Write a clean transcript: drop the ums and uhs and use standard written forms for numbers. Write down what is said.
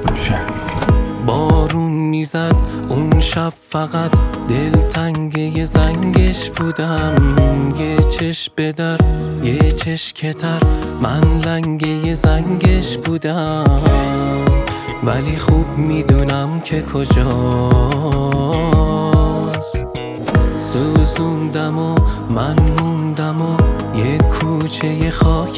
بارون میزد اون شب فقط دلتنگ یه زنگش بودم، یه چش بدر یه چش کتر، من لنگ یه زنگش بودم. ولی خوب میدونم که کجاست، سوزوندم و من موندم و یه کوچه خاکی